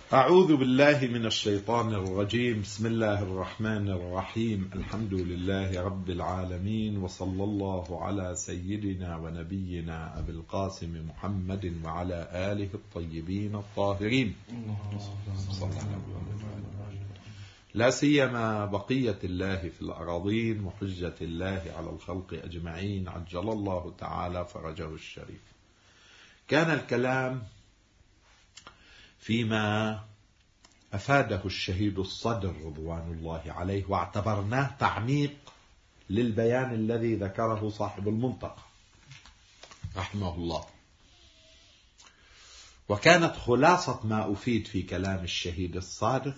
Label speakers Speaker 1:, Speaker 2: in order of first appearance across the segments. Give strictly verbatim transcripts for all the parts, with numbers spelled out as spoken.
Speaker 1: أعوذ بالله من الشيطان الرجيم. بسم الله الرحمن الرحيم. الحمد لله رب العالمين، وصلى الله على سيدنا ونبينا أبي القاسم محمد وعلى آله الطيبين الطاهرين، لا سيما بقية الله في الأراضين وحجة الله على الخلق أجمعين، عجل الله تعالى فرجه الشريف. كان الكلام فيما أفاده الشهيد الصدر رضوان الله عليه، واعتبرناه تعميق للبيان الذي ذكره صاحب المنطقة رحمه الله. وكانت خلاصة ما أفيد في كلام الشهيد الصادق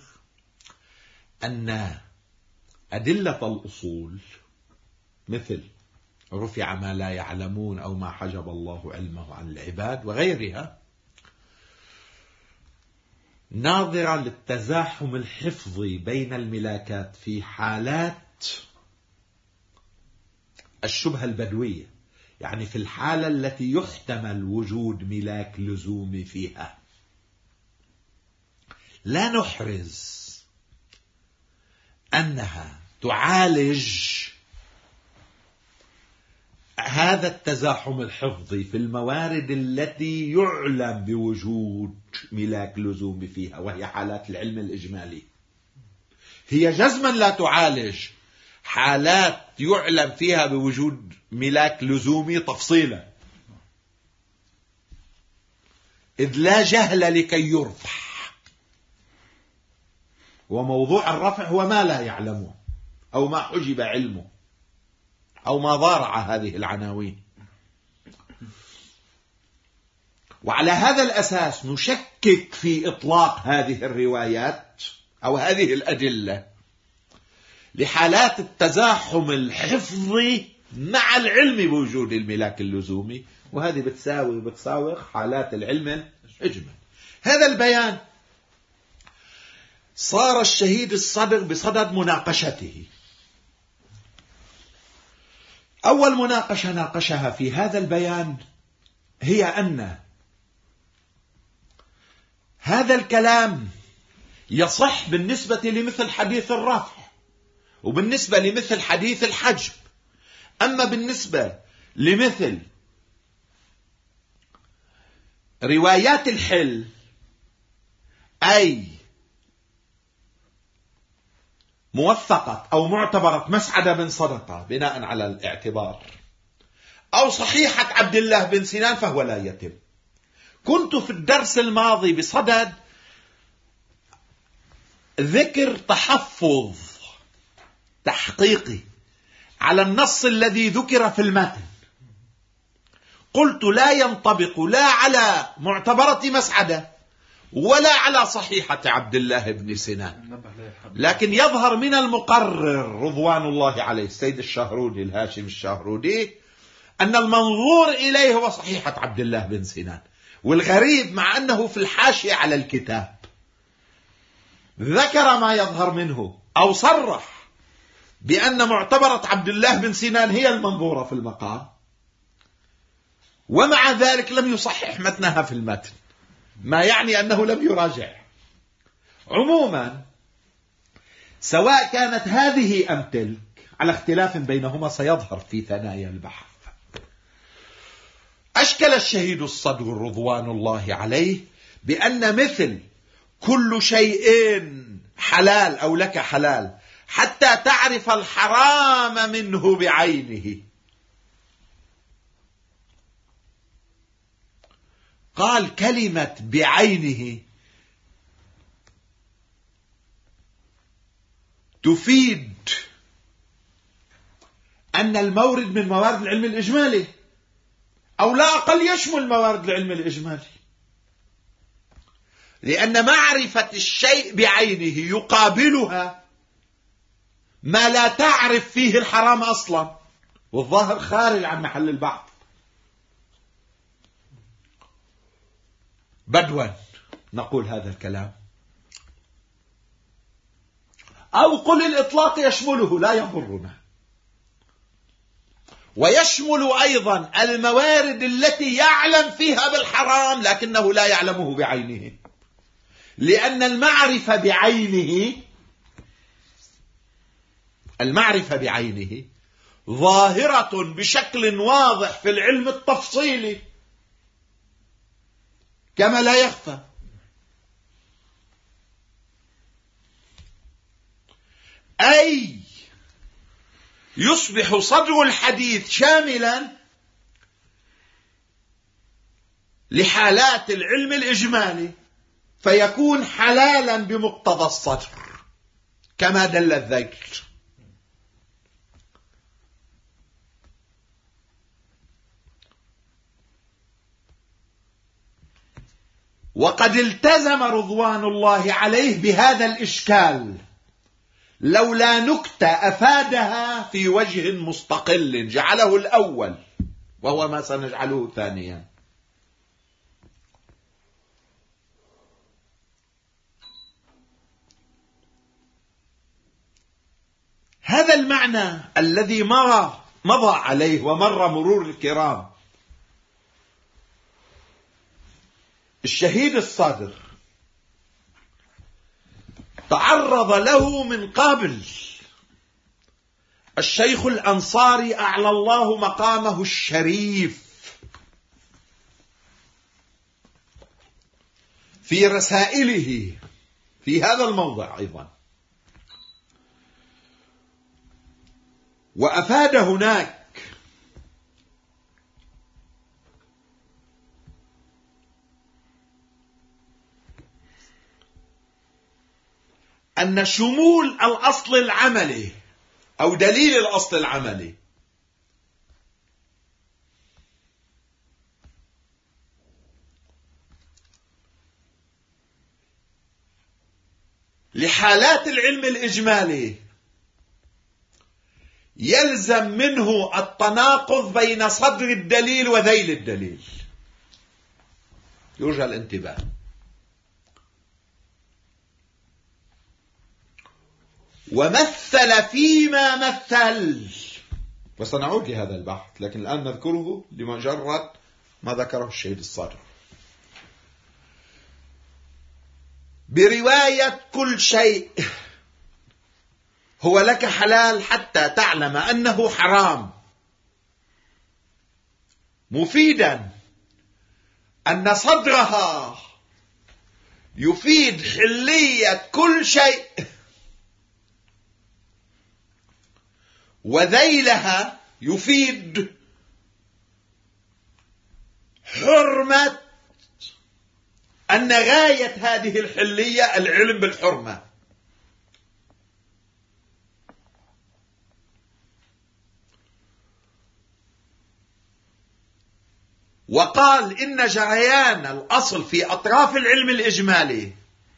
Speaker 1: أن أدلة الأصول مثل رفع ما لا يعلمون أو ما حجب الله علمه عن العباد وغيرها ناظرة للتزاحم الحفظي بين الملاكات في حالات الشبهة البدوية، يعني في الحالة التي يحتمل وجود ملاك لزومي فيها. لا نحرز أنها تعالج هذا التزاحم الحفظي في الموارد التي يعلم بوجود ملاك لزومي فيها، وهي حالات العلم الإجمالي. هي جزما لا تعالج حالات يعلم فيها بوجود ملاك لزومي تفصيلا، إذ لا جهل لكي يرفع، وموضوع الرفع هو ما لا يعلمه أو ما حجب علمه أو ما ضارع هذه العناوين. وعلى هذا الأساس نشكك في إطلاق هذه الروايات أو هذه الأدلة لحالات التزاحم الحفظي مع العلم بوجود الملاك اللزومي، وهذه بتساوي بتساوي حالات العلم الإجمالي. هذا البيان صار الشهيد الصدر بصدد مناقشته. أول مناقشة ناقشها في هذا البيان هي أن هذا الكلام يصح بالنسبة لمثل حديث الرفع وبالنسبة لمثل حديث الحجب، أما بالنسبة لمثل روايات الحل أي موثقة أو معتبرة مسعدة بن صدقة بناء على الاعتبار، أو صحيحة عبد الله بن سنان، فهو لا يتم. كنت في الدرس الماضي بصدد ذكر تحفظ تحقيقي على النص الذي ذكر في المتن. قلت لا ينطبق لا على معتبرة مسعدة ولا على صحيحة عبد الله بن سنان، لكن يظهر من المقرر رضوان الله عليه السيد الشهرودي الهاشم الشهرودي أن المنظور إليه هو صحيحة عبد الله بن سنان. والغريب مع أنه في الحاشية على الكتاب ذكر ما يظهر منه أو صرح بأن معتبرة عبد الله بن سنان هي المنظورة في المقام، ومع ذلك لم يصحح متنها في المتن، ما يعني أنه لم يراجع. عموما سواء كانت هذه أم تلك، على اختلاف بينهما سيظهر في ثنايا البحث. أشكل الشهيد الصدر رضوان الله عليه بأن مثل كل شيء حلال أو لك حلال حتى تعرف الحرام منه بعينه. قال كلمة بعينه تفيد أن المورد من موارد العلم الإجمالي، أو لا أقل يشمل موارد العلم الإجمالي، لأن معرفة الشيء بعينه يقابلها ما لا تعرف فيه الحرام أصلا، والظاهر خارج عن محل البحث. بدوا نقول هذا الكلام، أو قل الإطلاق يشمله لا يضرنا، ويشمل أيضا الموارد التي يعلم فيها بالحرام لكنه لا يعلمه بعينه، لأن المعرفة بعينه المعرفة بعينه ظاهرة بشكل واضح في العلم التفصيلي كما لا يخفى. أي يصبح صدر الحديث شاملا لحالات العلم الإجمالي فيكون حلالا بمقتضى الصدر كما دل الذيل. وقد التزم رضوان الله عليه بهذا الإشكال لولا نكتة أفادها في وجه مستقل جعله الأول وهو ما سنجعله ثانيا. هذا المعنى الذي مر مضى عليه ومر مرور الكرام الشهيد الصادر تعرض له من قبل الشيخ الأنصاري أعلى الله مقامه الشريف في رسائله في هذا الموضع أيضا، وأفاد هناك أن شمول الأصل العملي أو دليل الأصل العملي لحالات العلم الإجمالي يلزم منه التناقض بين صدر الدليل وذيل الدليل. يرجى الانتباه. ومثل فيما مثل، وسنعود لهذا البحث لكن الآن نذكره لمجرد ما ذكره الشهيد الصادر. برواية كل شيء هو لك حلال حتى تعلم أنه حرام، مفيدا أن صدرها يفيد حلية كل شيء وذيلها يفيد حرمة أن غاية هذه الحلية العلم بالحرمة. وقال إن جريان الأصل في أطراف العلم الإجمالي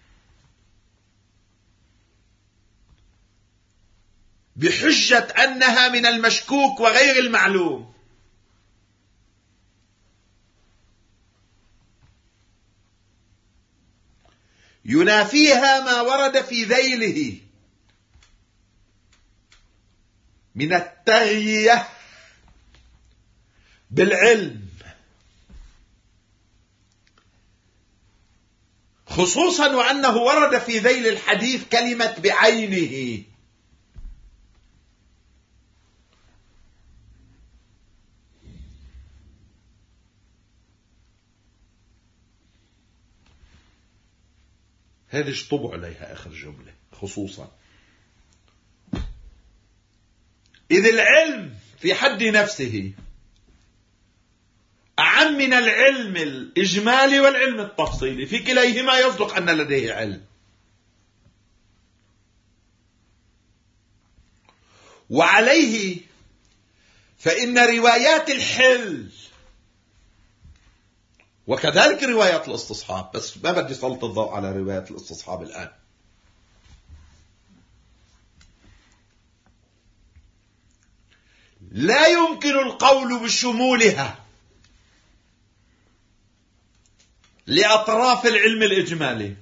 Speaker 1: بحجة أنها من المشكوك وغير المعلوم ينافيها ما ورد في ذيله من التغيية بالعلم، خصوصا وأنه ورد في ذيل الحديث كلمة بعينه. هذه اشطبوا عليها آخر جملة خصوصا، إذ العلم في حد نفسه أعم من العلم الإجمالي والعلم التفصيلي، في كليهما يصدق أن لديه علم، وعليه فإن روايات الحل وكذلك روايات الاستصحاب، بس ما بدي سلط الضوء على روايات الاستصحاب الآن، لا يمكن القول بشمولها لأطراف العلم الإجمالي،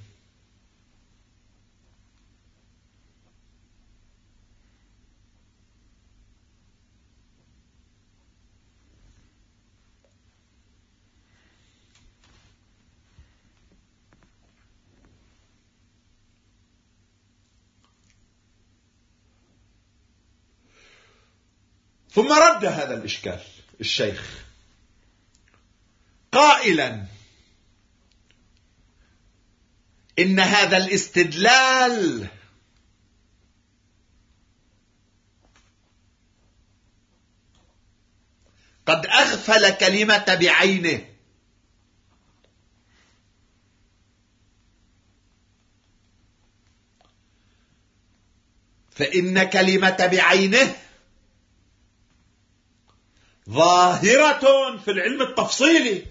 Speaker 1: ثم رد هذا الإشكال الشيخ قائلا إن هذا الاستدلال قد أغفل كلمة بعينه، فإن كلمة بعينه ظاهرة في العلم التفصيلي،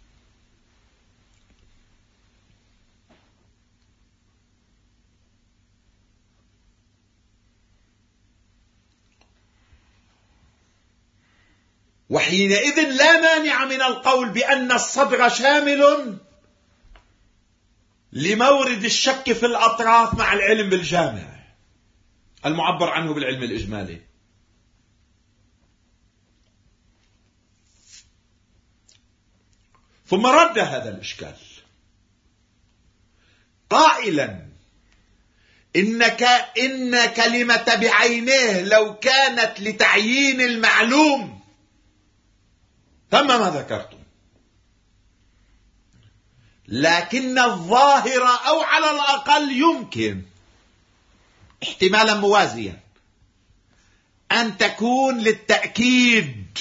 Speaker 1: وحينئذ لا مانع من القول بأن الصدر شامل لمورد الشك في الأطراف مع العلم بالجامع المعبر عنه بالعلم الإجمالي. ثم رد هذا الإشكال قائلا إنك إن كلمة بعينه لو كانت لتعيين المعلوم تم ما ذكرتم، لكن الظاهر أو على الأقل يمكن احتمالا موازيا أن تكون للتأكيد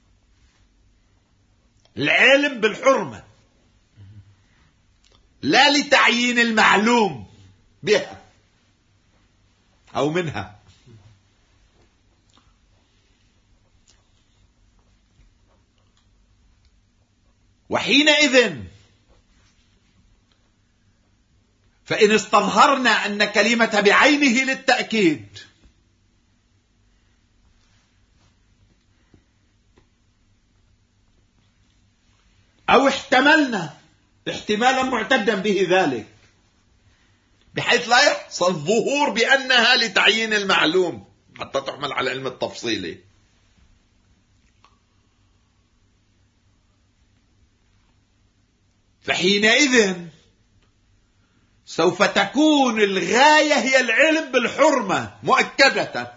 Speaker 1: العلم بالحرمة لا لتعيين المعلوم بها أو منها. وحينئذ فإن استظهرنا أن كلمة بعينه للتأكيد أو احتملنا احتمالا معتدا به ذلك بحيث لا يحصل ظهور بأنها لتعيين المعلوم حتى تحمل على علم التفصيلي، فحينئذ سوف تكون الغاية هي العلم بالحرمة مؤكدة،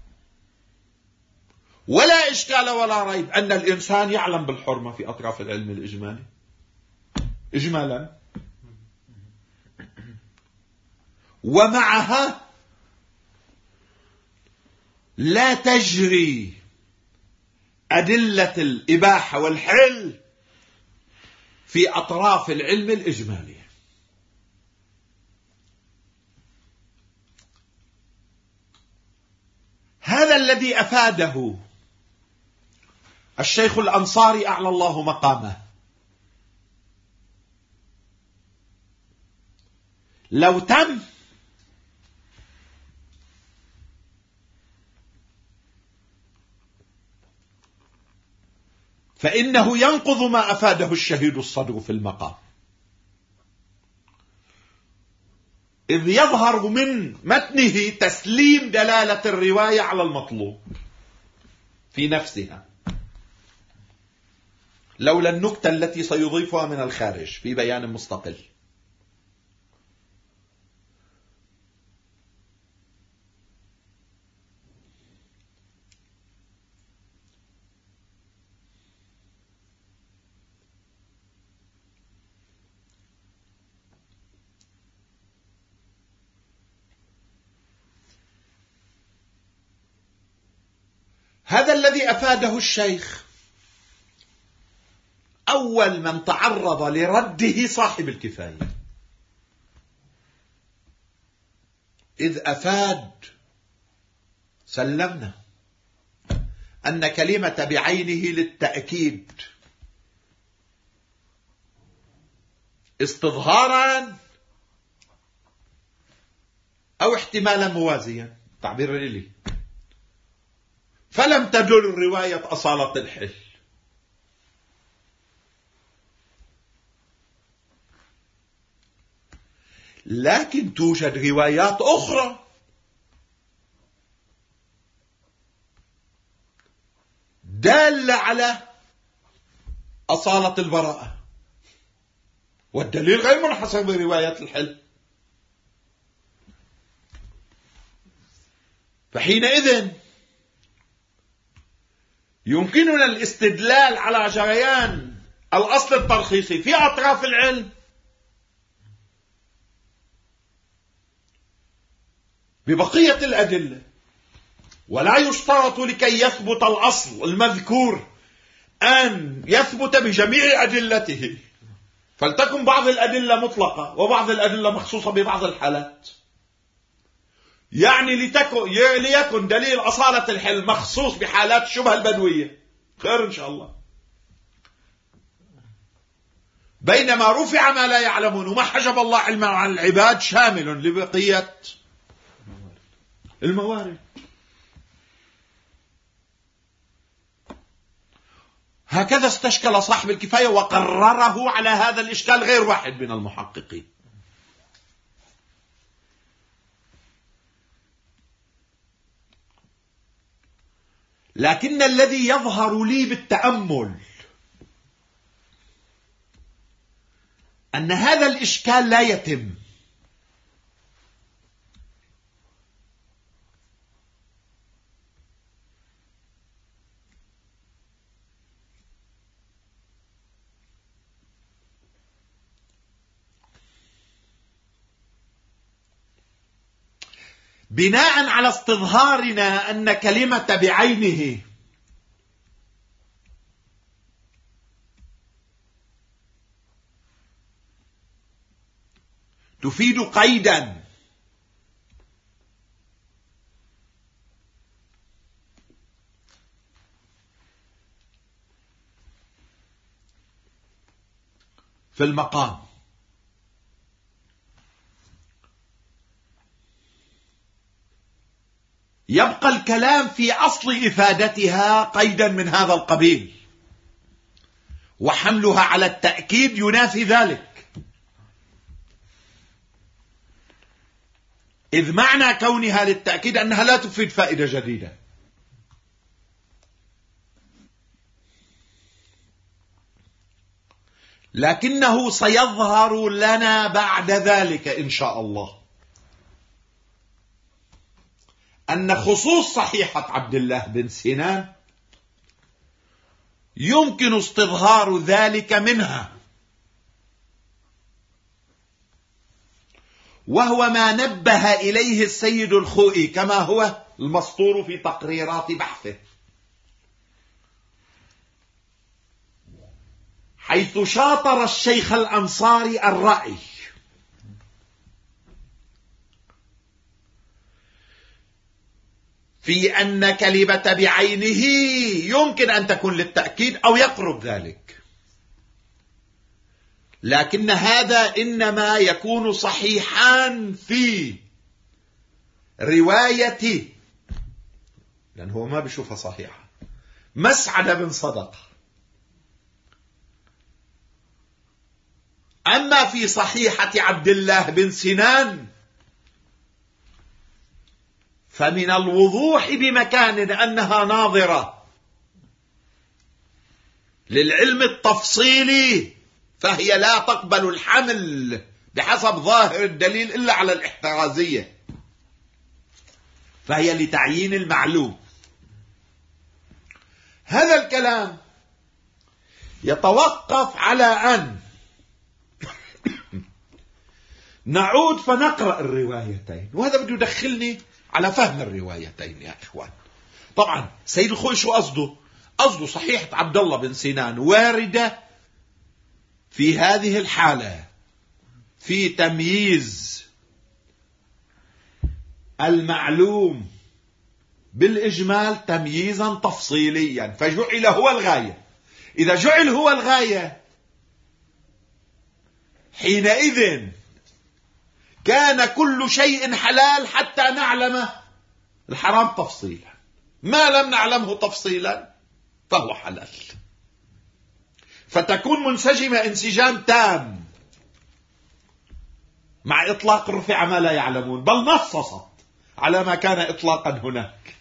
Speaker 1: ولا إشكال ولا ريب أن الإنسان يعلم بالحرمة في أطراف العلم الإجمالي إجمالا، ومعها لا تجري أدلة الإباحة والحل في أطراف العلم الإجمالي. هذا الذي أفاده الشيخ الأنصاري أعلى الله مقامه. لو تم فإنه ينقض ما أفاده الشهيد الصدر في المقام، إذ يظهر من متنه تسليم دلالة الرواية على المطلوب في نفسها لولا النكتة التي سيضيفها من الخارج في بيان مستقل. هذا الذي أفاده الشيخ أول من تعرض لرده صاحب الكفاية، إذ أفاد سلمنا أن كلمة بعينه للتأكيد استظهارا أو احتمالا موازيا تعبير لي، فلم تدل رواية أصالة الحل، لكن توجد روايات أخرى دالة على أصالة البراءة، والدليل غير منحصر بروايات الحل. فحينئذ يمكننا الاستدلال على جريان الأصل الترخيصي في أطراف العلم ببقية الأدلة، ولا يشترط لكي يثبت الأصل المذكور أن يثبت بجميع أدلته، فلتكن بعض الأدلة مطلقة وبعض الأدلة مخصوصة ببعض الحالات. يعني لتكن ليكن دليل أصالة الحل مخصوص بحالات الشبهة البدوية، خير إن شاء الله. بينما رفع ما لا يعلمون وما حجب الله علما عن العباد شامل لبقية الموارد. هكذا استشكل صاحب الكفاية وقرره على هذا الإشكال غير واحد من المحققين. لكن الذي يظهر لي بالتأمل أن هذا الإشكال لا يتم. بناء على استظهارنا أن كلمة بعينه تفيد قيدا في المقام، يبقى الكلام في أصل إفادتها قيدا من هذا القبيل، وحملها على التأكيد ينافي ذلك، إذ معنى كونها للتأكيد أنها لا تفيد فائدة جديدة. لكنه سيظهر لنا بعد ذلك إن شاء الله أن خصوص صحيحة عبد الله بن سنان يمكن استظهار ذلك منها، وهو ما نبه إليه السيد الخوئي كما هو المسطور في تقريرات بحثه، حيث شاطر الشيخ الأنصاري الرأي في أن كلمة بعينه يمكن أن تكون للتأكيد أو يقرب ذلك، لكن هذا إنما يكون صحيحا في رواية، لأن هو ما بيشوفها صحيحة، مسعد بن صدقة. أما في صحيحة عبد الله بن سنان فمن الوضوح بمكان أنها ناظرة للعلم التفصيلي، فهي لا تقبل الحمل بحسب ظاهر الدليل إلا على الاحترازية، فهي لتعيين المعلوم. هذا الكلام يتوقف على أن نعود فنقرأ الروايتين، وهذا بده يدخلني على فهم الروايتين يا إخوان. طبعا سيد الخوئي شو قصده؟ قصده صحيحة عبد الله بن سنان واردة في هذه الحالة في تمييز المعلوم بالإجمال تمييزا تفصيليا، فجعل هو الغاية. إذا جعل هو الغاية حينئذ كان كل شيء حلال حتى نعلم الحرام تفصيلا، ما لم نعلمه تفصيلا فهو حلال، فتكون منسجمة انسجام تام مع إطلاق رفع ما لا يعلمون، بل نصصت على ما كان إطلاقا هناك.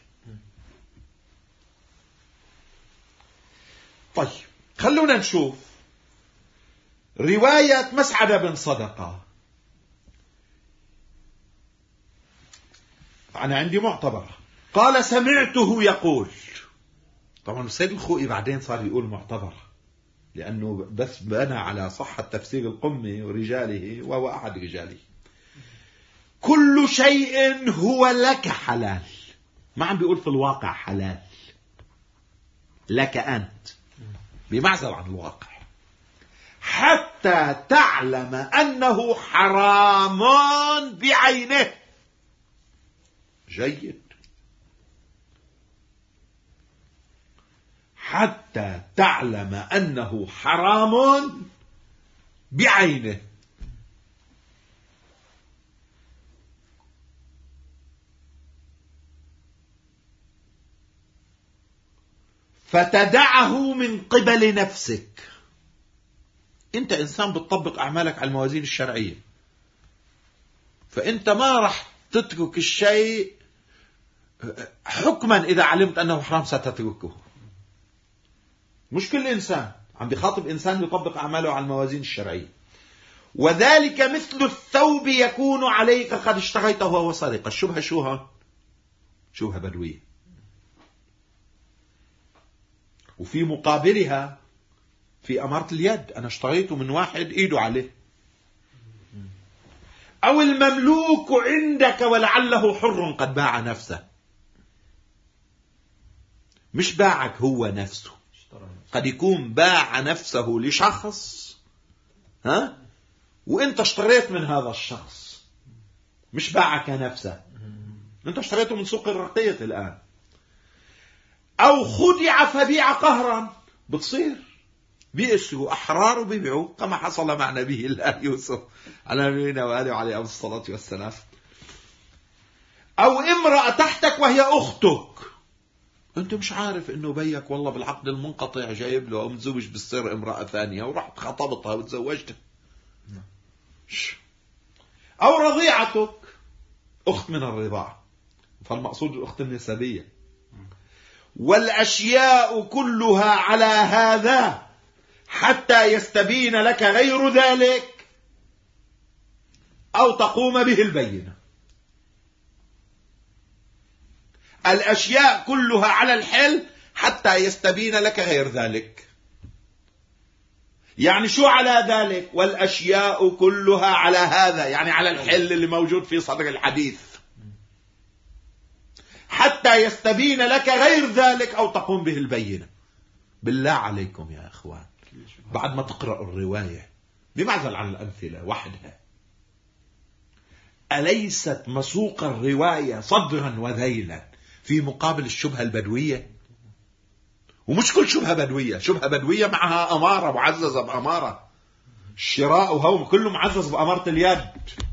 Speaker 1: طيب خلونا نشوف رواية مسعد بن صدقة. أنا عندي معتبرة. قال: سمعته يقول طبعا السيد الخوئي بعدين صار يقول معتبر، لأنه بس بنى على صحة تفسير القمي ورجاله، وهو أحد رجاله. كل شيء هو لك حلال، ما عم بيقول في الواقع حلال لك أنت، بمعزل عن الواقع، حتى تعلم أنه حرام بعينه. جيد. حتى تعلم أنه حرام بعينه. فتدعه من قبل نفسك. انت انسان بتطبق اعمالك على الموازين الشرعية، فانت ما رح تترك الشيء حكما اذا علمت انه حرام ستتركه. مش كل انسان، عم بيخاطب انسان يطبق اعماله على الموازين الشرعية. وذلك مثل الثوب يكون عليك قد اشتريته وهو سرقة. الشبهة شو هون؟ شبهة بدوية. وفي مقابلها في أمارة اليد، أنا اشتريته من واحد إيده عليه. أو المملوك عندك ولعله حر قد باع نفسه. مش باعك هو نفسه، قد يكون باع نفسه لشخص، ها، وانت اشتريت من هذا الشخص، مش باعك نفسه، انت اشتريته من سوق الرقيق الآن. أو خدع فبيع قهرا، بتصير بيأسروا أحرار وبيبيعوا كما حصل مع نبي الله يوسف على نبينا وآله عليه الصلاة والسلام. أو امرأة تحتك وهي أختك، أنت مش عارف إنه بيك والله بالعقد المنقطع جايب له أو متزوج بالسر امرأة ثانية ورحت خطبتها وتزوجتها. أو رضيعتك، أخت من الرضاعة، فالمقصود الأخت النسبية. والأشياء كلها على هذا حتى يستبين لك غير ذلك أو تقوم به البينة. الأشياء كلها على الحل حتى يستبين لك غير ذلك. يعني شو على ذلك؟ والأشياء كلها على هذا، يعني على الحل اللي موجود في صدر الحديث، حتى يستبين لك غير ذلك أو تقوم به البينة. بالله عليكم يا إخوان، بعد ما تقرأ الرواية بمعزل عن الأمثلة وحدها، أليست مسوق الرواية صدرا وذيلا في مقابل الشبهة البدوية؟ ومش كل شبهة بدوية، شبهة بدوية معها أمارة معززة بأمارة، الشراء وهو كله معزز بأمارة اليد،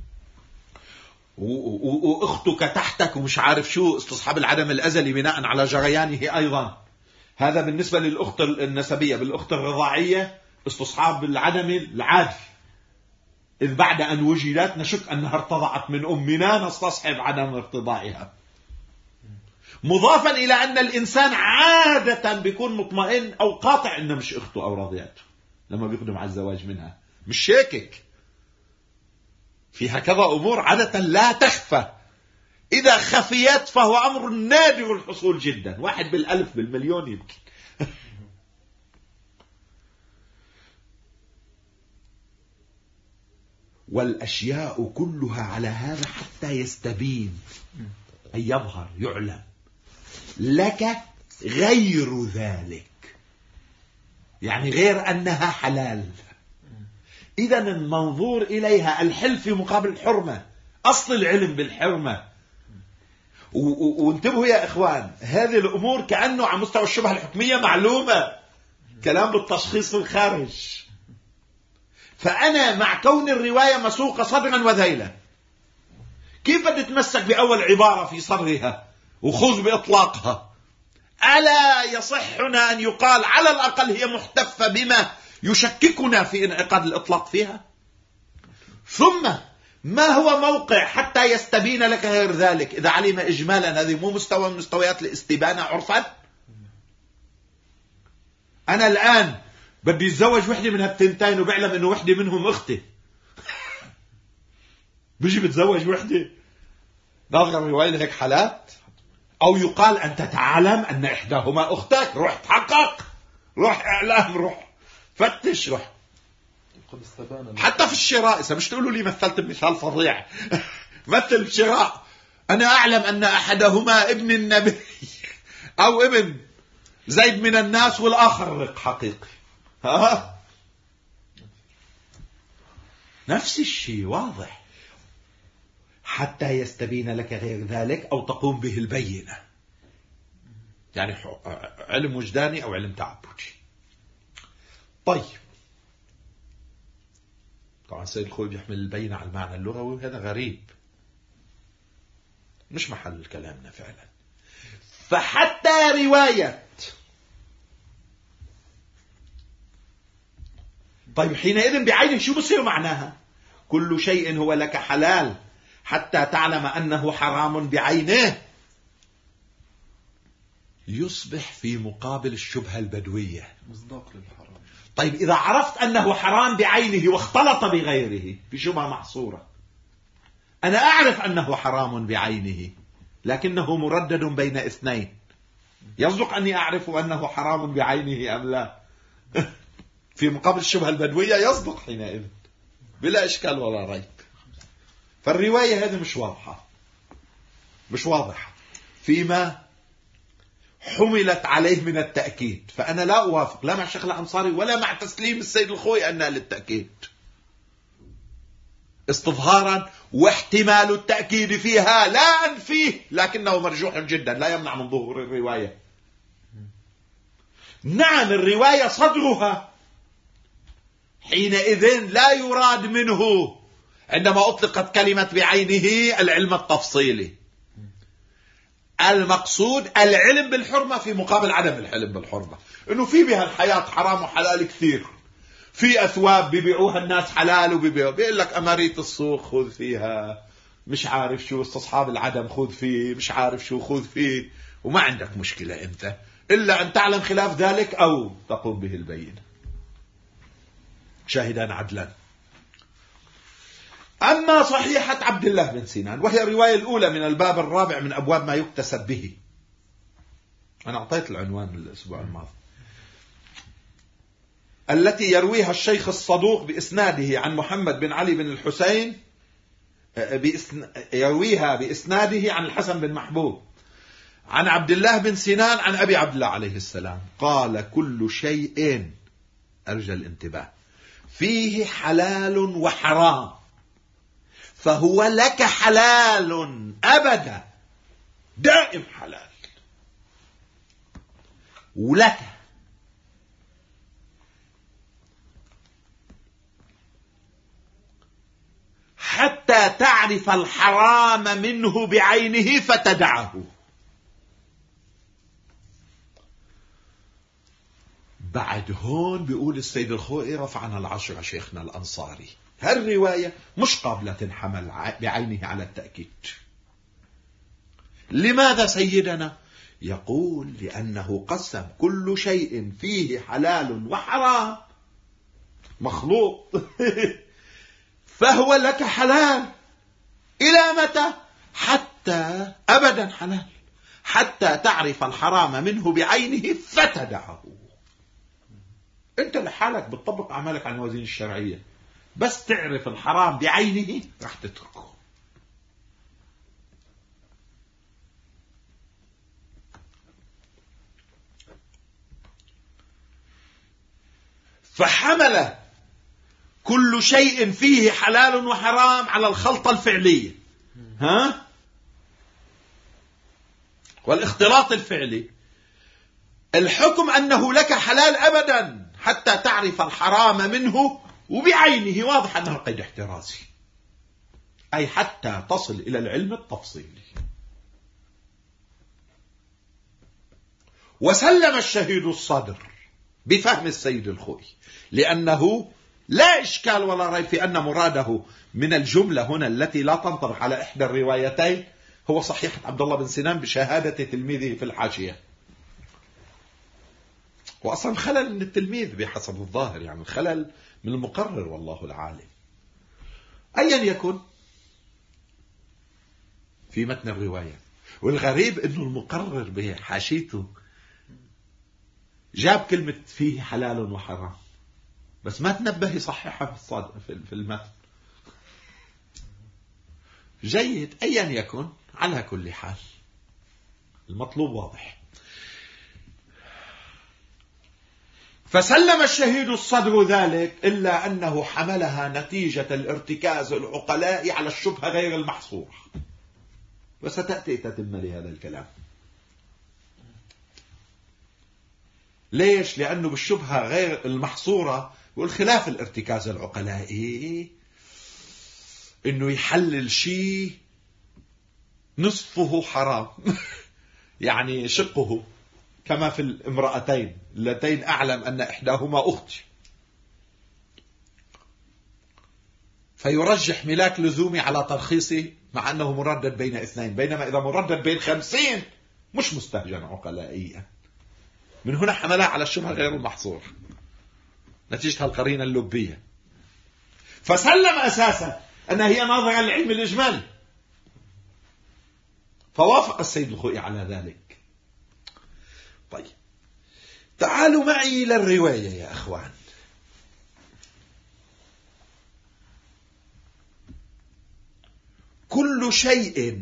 Speaker 1: وأختك تحتك ومش عارف شو، استصحاب العدم الأزلي بناء على جريانه أيضا. هذا بالنسبة للأخت النسبية. بالأخت الرضاعية استصحاب العدم العادي، إذ بعد أن وجدت نشك أنها ارتضعت من أمنا نستصحب عدم ارتضاعها. مضافا إلى أن الإنسان عادة بيكون مطمئن أو قاطع إنه مش أخته أو رضيعته لما بيقدم على الزواج منها، مش شاكك في هكذا أمور عادة لا تخفى. إذا خفيت فهو أمر نادر الحصول جدا، واحد بالألف بالمليون يمكن. والأشياء كلها على هذا حتى يستبين، أي يظهر يعلم لك غير ذلك، يعني غير أنها حلال. إذن المنظور إليها الحل في مقابل الحرمة، أصل العلم بالحرمة. وانتبهوا يا إخوان، هذه الأمور كأنه على مستوى الشبهة الحكمية معلومة، كلام بالتشخيص الخارج. فأنا مع كون الرواية مسوقة صدرا وذيلا، كيف بدي تمسك بأول عبارة في صدرها وخذ بإطلاقها؟ ألا يصحنا أن يقال على الأقل هي محتفة بما يشككنا في انعقاد الإطلاق فيها؟ ثم ما هو موقع حتى يستبين لك غير ذلك؟ إذا علم إجمالا هذه مو مستوى من مستويات الاستبانة عرفا. أنا الآن بدي يتزوج وحدة من هالتنتين وبعلم إنه وحدة منهم أختي، بيجي بتزوج وحدة ناظر الرواية هيك حالات أو يقال أنت تعلم أن إحداهما أختك، روح تحقق، روح إعلام، روح فتش، روح. حتى في الشراء، إذا مش تقولوا لي مثلت بمثال فظيع مثل الشراء، أنا أعلم أن أحدهما ابن النبي أو ابن زيد من الناس والآخر رق حقيقي. ها؟ نفس الشيء واضح، حتى يستبين لك غير ذلك أو تقوم به البينة، يعني علم وجداني أو علم تعبدي. طيب طبعا سيد الخوي بيحمل البينة على المعنى اللغوي، وهذا غريب مش محل كلامنا فعلا. فحتى رواية، طيب حينئذ بعينه شو بصير معناها؟ كل شيء هو لك حلال حتى تعلم أنه حرام بعينه، يصبح في مقابل الشبهة البدوية مصداق للحرام. طيب إذا عرفت أنه حرام بعينه واختلط بغيره في شبهة محصورة، أنا أعرف أنه حرام بعينه لكنه مردد بين اثنين، يصدق أني أعرف أنه حرام بعينه أم لا؟ في مقابل الشبهة البدوية يصدق حينئذ بلا إشكال ولا ريب. فالرواية هذه مش واضحة، مش واضحة فيما حملت عليه من التأكيد. فأنا لا أوافق لا مع الشيخ الأنصاري ولا مع تسليم السيد الخوي أنها للتأكيد استظهارا، واحتمال التأكيد فيها لا أنفيه لكنه مرجوح جدا لا يمنع من ظهور الرواية. نعم الرواية صدرها حينئذ لا يراد منه عندما أطلقت كلمة بعينه العلم التفصيلي، المقصود العلم بالحرمة في مقابل عدم العلم بالحرمة، إنه في بها الحياة حرام وحلال كثير، في أثواب بيبيعوها الناس حلال وبيبيعوا، بيقول لك أماريت السوق خذ فيها، مش عارف شو استصحاب العدم خذ فيه، مش عارف شو خذ فيه، وما عندك مشكلة أنت إلا أن تعلم خلاف ذلك أو تقوم به البينة شاهدان عدلا. أما صحيحة عبد الله بن سينان، وهي الرواية الأولى من الباب الرابع من أبواب ما يكتسب به، أنا أعطيت العنوان الأسبوع الماضي، التي يرويها الشيخ الصدوق بإسناده عن محمد بن علي بن الحسين، يرويها بإسناده عن الحسن بن محبوب عن عبد الله بن سينان عن أبي عبد الله عليه السلام قال: كل شيء، أرجى الانتباه، فيه حلال وحرام فهو لك حلال أبدا، دائم حلال، ولك حتى تعرف الحرام منه بعينه فتدعه. بعد هون بيقول السيد الخوئي رفعنا العشرة شيخنا الأنصاري، هالرواية مش قابلة تنحمل بعينه على التأكيد. لماذا سيدنا؟ يقول لأنه قسم كل شيء فيه حلال وحرام مخلوق فهو لك حلال إلى متى؟ حتى أبدا حلال، حتى تعرف الحرام منه بعينه فتدعه. أنت لحالك بتطبق أعمالك على الموازين الشرعية، بس تعرف الحرام بعينه راح تتركه. فحمل كل شيء فيه حلال وحرام على الخلطة الفعلية، ها؟ والاختلاط الفعلي، الحكم أنه لك حلال أبدا حتى تعرف الحرام منه وبعينه، واضح أنه قيد احترازي، أي حتى تصل إلى العلم التفصيلي. وسلم الشهيد الصدر بفهم السيد الخوي، لأنه لا إشكال ولا ريب في أن مراده من الجملة هنا التي لا تنطبق على إحدى الروايتين هو صحيحة عبد الله بن سينان بشهادة تلميذه في الحاشية. وأصلا خلل من التلميذ بحسب الظاهر، يعني الخلل من المقرر والله العالم. أيا يكن في متن الرواية، والغريب انه المقرر بحاشيته جاب كلمة فيه حلال وحرام، بس ما تنبه يصححها في المتن. جيد، أيا يكن، على كل حال المطلوب واضح. فسلم الشهيد الصدر ذلك، إلا أنه حملها نتيجة الارتكاز العقلاء على الشبهة غير المحصورة، وستأتي تتم لهذا الكلام. ليش؟ لأنه بالشبهة غير المحصورة والخلاف الارتكاز العقلائي إنه يحلل شيء نصفه حرام يعني شقه، كما في الامرأتين اللتين أعلم أن إحداهما أختي، فيرجح ملاك لزومي على ترخيصي مع أنه مردد بين اثنين، بينما إذا مردد بين خمسين مش مستهجن عقلائيا. من هنا حملها على الشبهة غير المحصور نتيجة القرينة اللبية، فسلم أساسا أنها هي ناظرة للعلم الإجمالي، فوافق السيد الخوئي على ذلك. طيب تعالوا معي إلى الرواية يا أخوان. كل شيء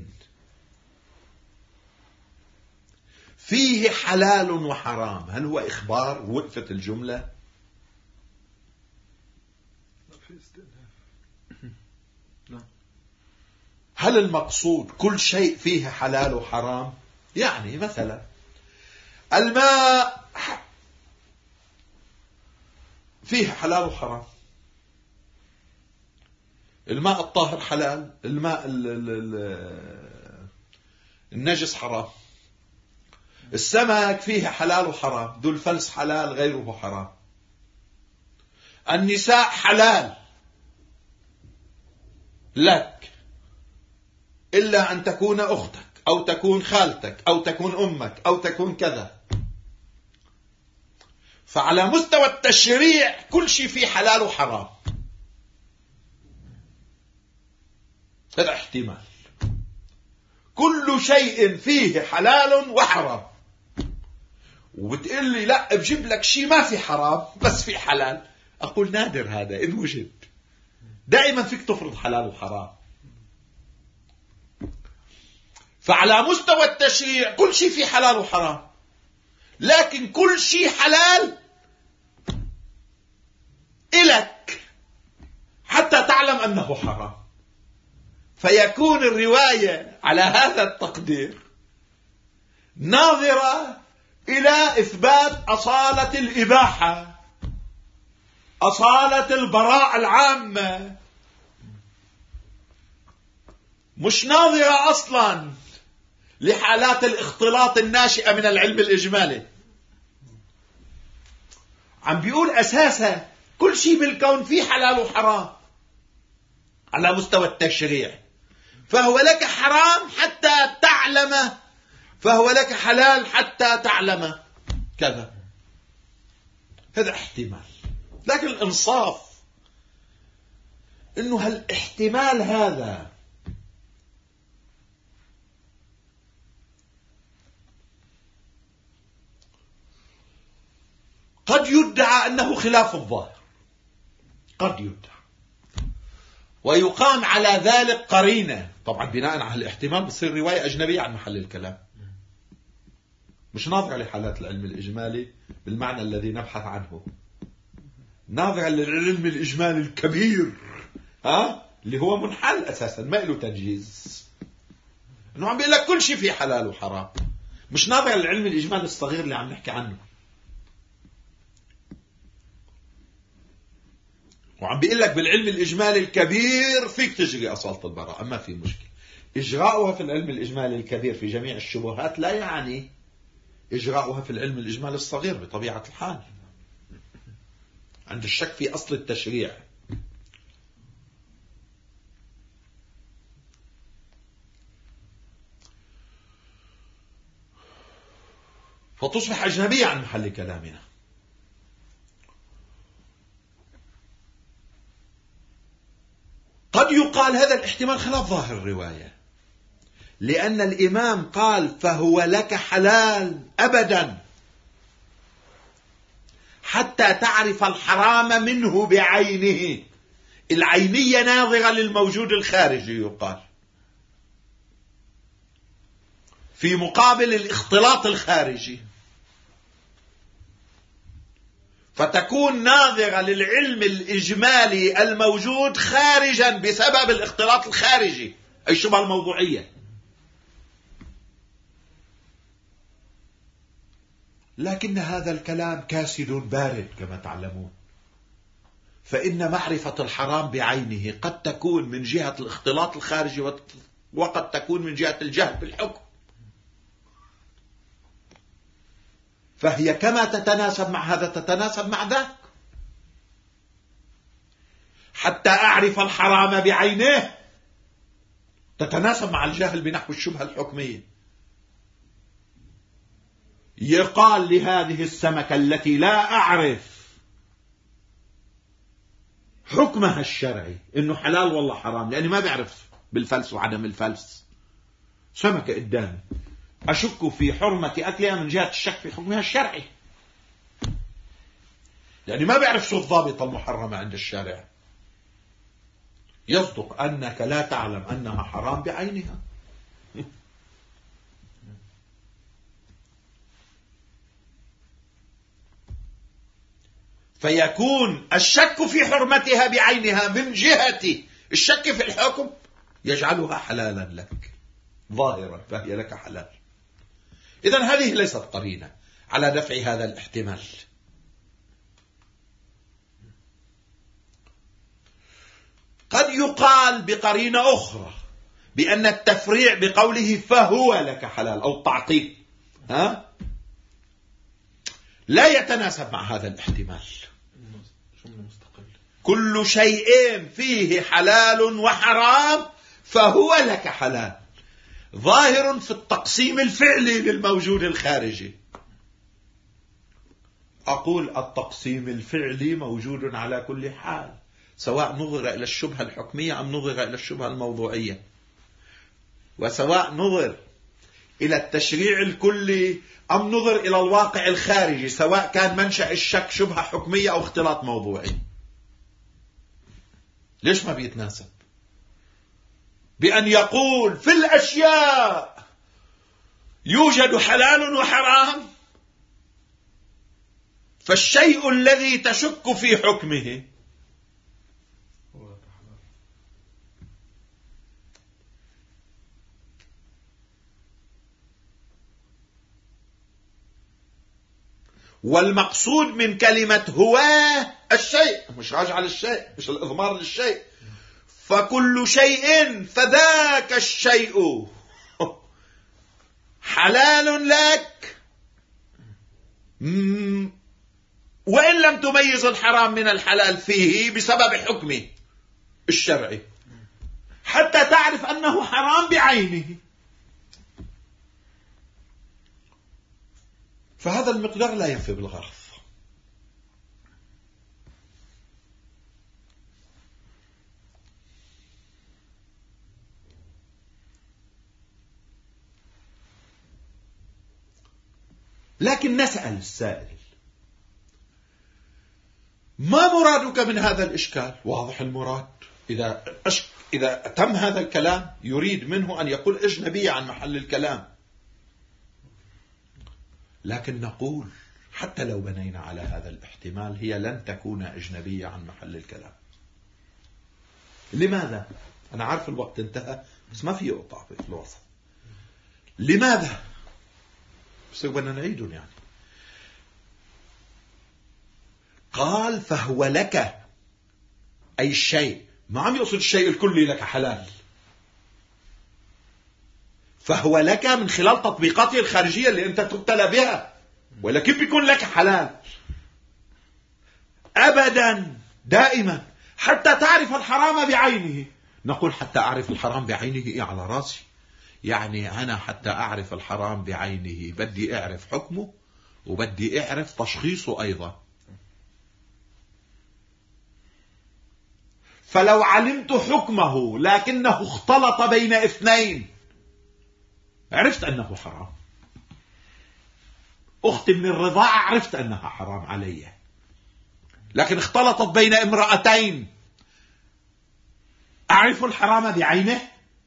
Speaker 1: فيه حلال وحرام، هل هو إخبار؟ وقفت الجملة؟ هل المقصود كل شيء فيه حلال وحرام؟ يعني مثلا الماء فيه حلال وحرام، الماء الطاهر حلال، الماء النجس حرام، السمك فيه حلال وحرام، ذو الفلس حلال غيره حرام، النساء حلال لك إلا أن تكون أختك أو تكون خالتك أو تكون أمك أو تكون كذا. فعلى مستوى التشريع كل شيء فيه حلال وحرام، هذا احتمال. كل شيء فيه حلال وحرام، وبتقول لي لا بجيب لك شيء ما في حرام بس في حلال، أقول نادر هذا إن وجد، دائما فيك تفرض حلال وحرام. فعلى مستوى التشريع كل شيء فيه حلال وحرام، لكن كل شيء حلال إلك حتى تعلم أنه حرام، فيكون الرواية على هذا التقدير ناظرة إلى إثبات أصالة الإباحة، أصالة البراءة العامة، مش ناظرة أصلا لحالات الاختلاط الناشئة من العلم الإجمالي. عم بيقول أساسا كل شيء بالكون فيه حلال وحرام على مستوى التشريع، فهو لك حرام حتى تعلم، فهو لك حلال حتى تعلم كذا. هذا احتمال، لكن الإنصاف إنه هالاحتمال هذا قد يدعى أنه خلاف الظاهر، قد يدعى ويقام على ذلك قرينة. طبعا بناء على الاحتمال بتصير رواية أجنبية عن محل الكلام، مش ناظرة لحالات العلم الإجمالي بالمعنى الذي نبحث عنه، ناظرة للعلم الإجمالي الكبير، ها اللي هو منحل أساسا ما له تنجيز، إنه عم بيقول لك كل شيء فيه حلال وحرام، مش ناظرة للعلم الإجمالي الصغير اللي عم نحكي عنه. وعم بيقول لك بالعلم الإجمالي الكبير فيك تجري أصالة البراءة، ما في مشكلة. إجراؤها في العلم الإجمالي الكبير في جميع الشبهات لا يعني إجراؤها في العلم الإجمالي الصغير بطبيعة الحال، عند الشك في أصل التشريع. فتصبح أجنبية عن محل كلامنا. قد يقال هذا الاحتمال خلاف ظاهر الرواية، لأن الإمام قال فهو لك حلال أبدا حتى تعرف الحرام منه بعينه. العينية ناظرة للموجود الخارجي يقال، في مقابل الاختلاط الخارجي، فتكون ناظرة للعلم الإجمالي الموجود خارجا بسبب الاختلاط الخارجي، أي الشبهة الموضوعية. لكن هذا الكلام كاسد بارد كما تعلمون، فإن معرفة الحرام بعينه قد تكون من جهة الاختلاط الخارجي وقد تكون من جهة الجهل بالحكم، فهي كما تتناسب مع هذا تتناسب مع ذاك. حتى أعرف الحرام بعينه تتناسب مع الجهل بنحو الشبهة الحكمية. يقال لهذه السمكة التي لا أعرف حكمها الشرعي إنه حلال والله حرام، لأني ما بعرف بالفلس وعدم الفلس، سمكة قدامي أشك في حرمة أكلها من جهة الشك في حكمها الشرعي، يعني ما بعرف شو الضابط المحرمة عند الشارع. يصدق أنك لا تعلم أنها حرام بعينها. فيكون الشك في حرمتها بعينها من جهة الشك في الحكم يجعلها حلالا لك ظاهرا، فهي لك حلال. إذن هذه ليست قرينة على دفع هذا الاحتمال. قد يقال بقرينة أخرى بأن التفريع بقوله فهو لك حلال أو التعقيب ها لا يتناسب مع هذا الاحتمال. كل شيء فيه حلال وحرام فهو لك حلال، ظاهر في التقسيم الفعلي للموجود الخارجي. أقول التقسيم الفعلي موجود على كل حال، سواء نظر إلى الشبهة الحكمية أم نظر إلى الشبهة الموضوعية، وسواء نظر إلى التشريع الكلي أم نظر إلى الواقع الخارجي، سواء كان منشأ الشك شبهة حكمية أو اختلاط موضوعي. ليش ما بيتناسب بأن يقول في الأشياء يوجد حلال وحرام، فالشيء الذي تشك في حكمه والمقصود من كلمة هو الشيء، مش راجع للشيء، مش الإضمار للشيء. فكل شيء فذاك الشيء حلال لك وإن لم تميز الحرام من الحلال فيه بسبب حكمه الشرعي، حتى تعرف أنه حرام بعينه. فهذا المقدار لا ينفي بالغرض. لكن نسأل السائل ما مرادك من هذا الإشكال؟ واضح المراد. إذا, أشك... إذا تم هذا الكلام يريد منه أن يقول أجنبية عن محل الكلام. لكن نقول حتى لو بنينا على هذا الاحتمال هي لن تكون أجنبية عن محل الكلام. لماذا؟ أنا عارف الوقت انتهى بس ما في أقطع في الوسط. لماذا؟ بس بدنا نعيدهم يعني. قال فهو لك أي الشيء، ما عم يقصد الشيء الكلي لك حلال، فهو لك من خلال تطبيقاته الخارجية اللي أنت تبتلى بها، ولا كيف بيكون لك حلال؟ أبدا دائما حتى تعرف الحرام بعينه. نقول حتى أعرف الحرام بعينه إيه على راسي؟ يعني أنا حتى أعرف الحرام بعينه بدي أعرف حكمه وبدي أعرف تشخيصه أيضا. فلو علمت حكمه لكنه اختلط بين اثنين عرفت أنه حرام. أختي من الرضاعة عرفت أنها حرام علي، لكن اختلطت بين امرأتين، أعرف الحرام بعينه؟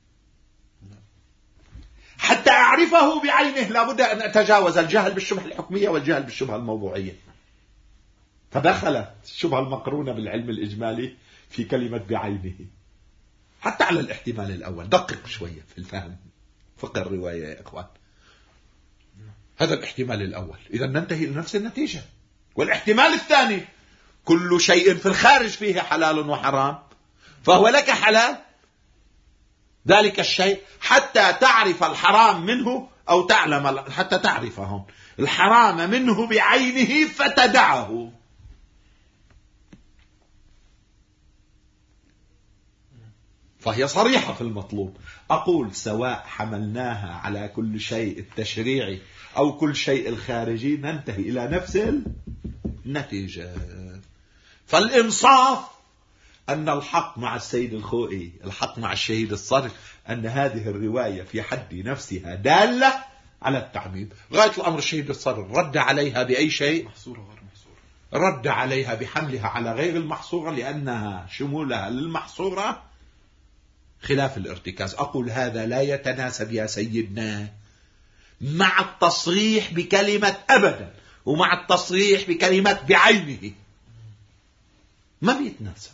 Speaker 1: حتى أعرفه بعينه لابد أن أتجاوز الجهل بالشبهة الحكمية والجهل بالشبهة الموضوعية. فدخلت الشبهة المقرونة بالعلم الإجمالي في كلمة بعينه حتى على الاحتمال الأول. دقق شوية في الفهم فقه الرواية يا إخوان. هذا الاحتمال الأول، إذا ننتهي لنفس النتيجة. والاحتمال الثاني كل شيء في الخارج فيه حلال وحرام فهو لك حلال ذلك الشيء حتى تعرف الحرام منه، أو تعلم حتى تعرفه الحرام منه بعينه فتدعه. فهي صريحة في المطلوب. أقول سواء حملناها على كل شيء التشريعي أو كل شيء الخارجي ننتهي إلى نفس النتيجة. فالإنصاف أن الحق مع السيد الخوئي، الحق مع الشهيد الصرف، أن هذه الرواية في حد نفسها دالة على التعميم. غاية الأمر الشهيد الصرف رد عليها بأي شيء؟
Speaker 2: محصورة غير محصورة.
Speaker 1: رد عليها بحملها على غير المحصورة لأنها شمولها للمحصورة خلاف الارتكاز. أقول هذا لا يتناسب يا سيدنا مع التصريح بكلمة أبدا ومع التصريح بكلمة بعينه، ما بيتناسب.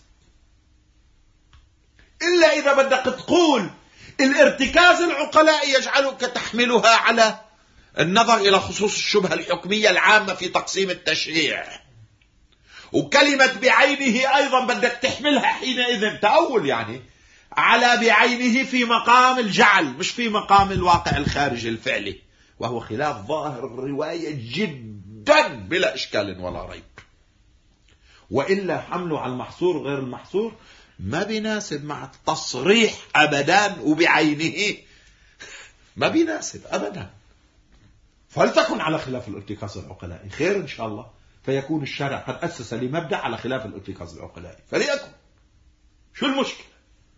Speaker 1: إلا إذا بدك تقول الارتكاز العقلاء يجعلك تحملها على النظر إلى خصوص الشبهة الحكمية العامة في تقسيم التشريع، وكلمة بعينه أيضا بدك تحملها حينئذ تأول يعني على بعينه في مقام الجعل مش في مقام الواقع الخارجي الفعلي، وهو خلاف ظاهر الرواية جدا بلا إشكال ولا ريب. وإلا حمله على المحصور غير المحصور ما بيناسب مع التصريح أبدا وبعينه، ما بيناسب أبدا. فلتكن على خلاف الارتكاز العقلائي خير إن شاء الله، فيكون الشارع قد أسس لمبدأ على خلاف الارتكاز العقلائي فليكن. شو المشكلة؟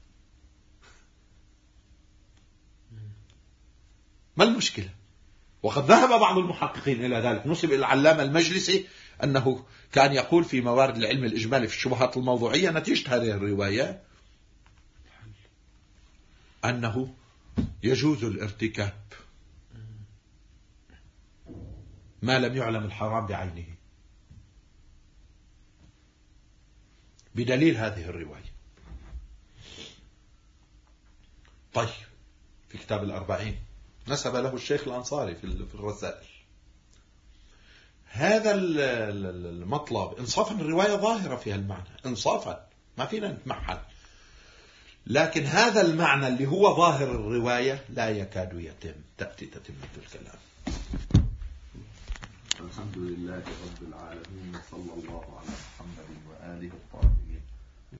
Speaker 1: ما المشكلة؟ وقد ذهب بعض المحققين إلى ذلك. نسب إلى العلامة المجلسي أنه كان يقول في موارد العلم الإجمالي في الشبهات الموضوعية نتيجة هذه الرواية أنه يجوز الارتكاب ما لم يعلم الحرام بعينه بدليل هذه الرواية. طيب في كتاب الأربعين نسب له الشيخ الأنصاري في الرسائل هذا المطلب إنصافا. الرواية ظاهرة فيها المعنى إنصافا، ما فينا نتمحل، لكن هذا المعنى اللي هو ظاهر الرواية لا يكاد يتم تأتي تتمة الكلام.
Speaker 3: الحمد لله رب العالمين، صلى الله على محمد وآله الطاهرين.